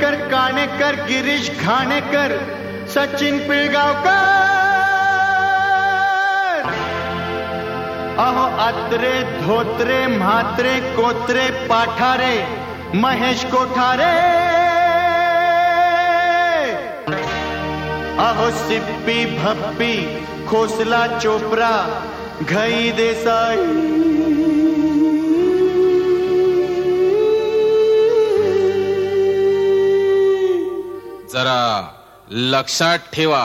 खांडेकर, काणेकर, गिरीश घाणेकर, सचिन पिळगावकर, अहो आत्रे, धोत्रे, म्हात्रे, कोत्रे, पाठारे, महेश कोठारे, अहो सिप्पी, भप्पी, खोसला, चोप्रा, घई देसाई, जरा लक्षात ठेवा.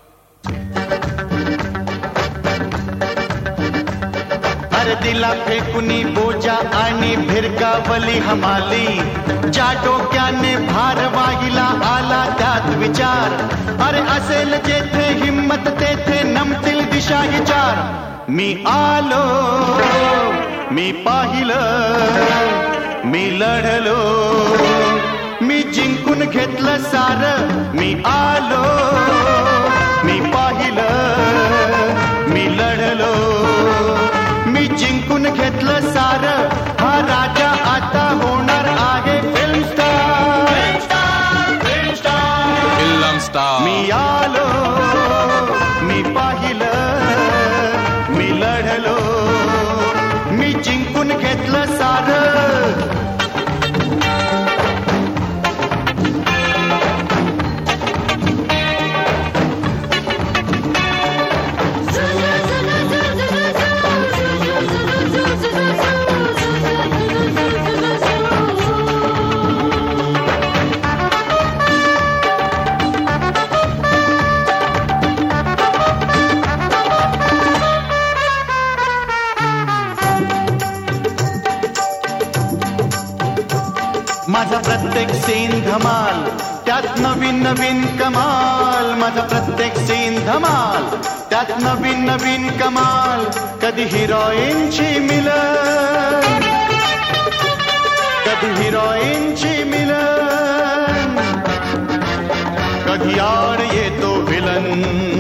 अरे दिला फेकुनी बोजा आणि भिरकावली हमाली, ज्या डोक्याने भार वाहिला आला त्यात विचार. अरे असेल जेथे हिम्मत तेथे नमतील दिशा विचार. मी आलो, मी पाहिलं, मी लढलो, मी जिंकून घेतलं सार. मी आलो, मी पाहिलं, मी लढलो, मी जिंकून घेतलं सार. हा राजा आता होणार आहे फिल्म स्टार. Film star. मी आलो, मी पाहिलं, मी लढलो, मी जिंकून घेतलं सार. माझा प्रत्येक सीन धमाल, त्यात नवीन नवीन कमाल. माझा प्रत्येक सीन धमाल, त्यात नवीन नवीन कमाल. कधी हिरोईनची मिलन, कधी हिरोईनची मिलन, कधी आड येतो विलन,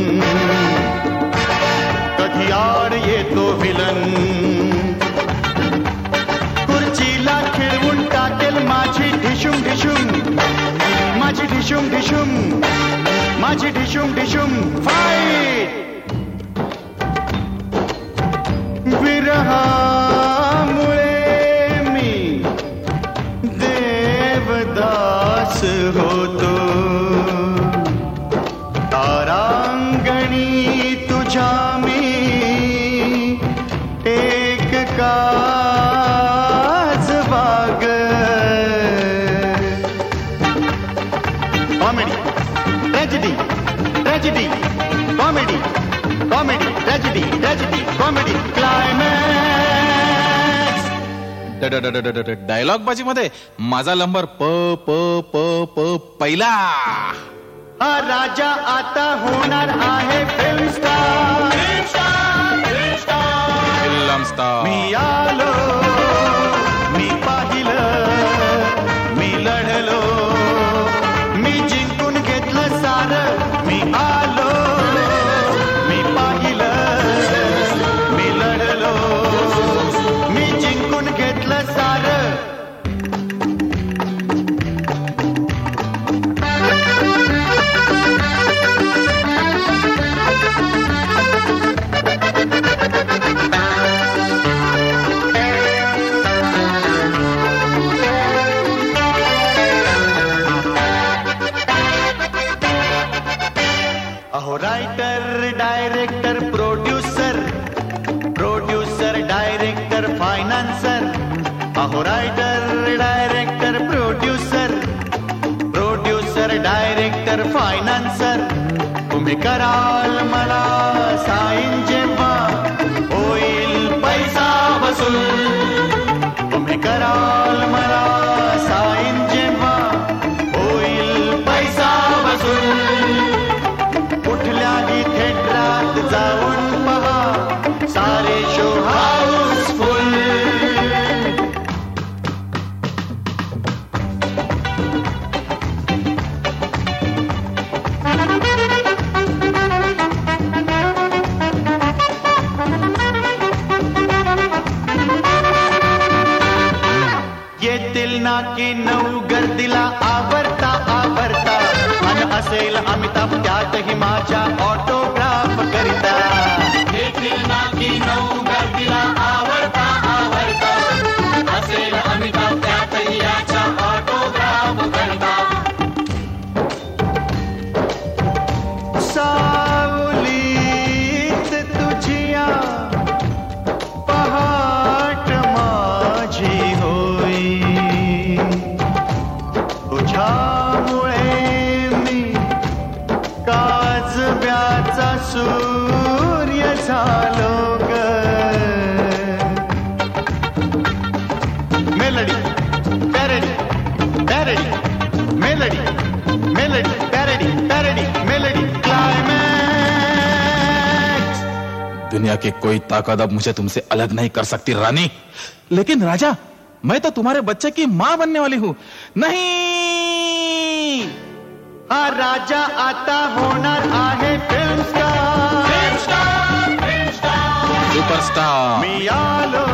कधी आड येतो विलन. खुर्चीला खिळवून टाकेल माझी ढिशुम ढिशुम, माझी ढिशुम ढिशुम, माझी ढिशुम ढिशुम. फाईट विरहामुळे मी देवदास होतो. तारांगणी तुझ्या मी एक काच बाग. Comedy, tragedy, tragedy, comedy, comedy, tragedy, tragedy, comedy, climax. Dialogue बाजी मध्ये माझा नंबर प प प प पहिला. हा राजा आता होणार आहे फिल्म स्टार. Film star. मी आलो, मी पाहिलं, मी लढलो, मी जिंकून घेतलं सार. मी आलो, मी पाहिलं, मी लढलो, मी जिंकून घेतलं सार. अहो writer, director, producer, producer, director, financer. अहो writer, director, producer, producer, director, financer. तुम्ही कराल मला साईन जेव्हा होईल पैसा वसूल. तुम्ही कराल मला साईन जेव्हा होईल पैसा वसूल. कुठल्याही थिएटरात जाऊन पहा सारे शो हाऊसफुल. येतील ना की नऊ गर्दीला आवरता आवरता अन असेल अमिताभ त्यातही माझ्या ऑटोग्राफ करिता येतील ना की नऊ गर्दीला आवरता आवरता असेल अमिताभ त्यातही याच्या ऑटोग्राफ करता सावलीत तुझिया पहाट माझी होई तुझ्यामुळे मी काजव्याचा सूर्य झालो ग melody parody parody melody melody parody parody melody climax दुनिया की कोई ताकत अब मुझे तुमसे अलग नहीं कर सकती रानी लेकिन राजा मैं तो तुम्हारे बच्चे की माँ बनने वाली हूँ नहीं हा राजा आता होणार आहे फिल्म स्टार सुपरस्टार मी आलो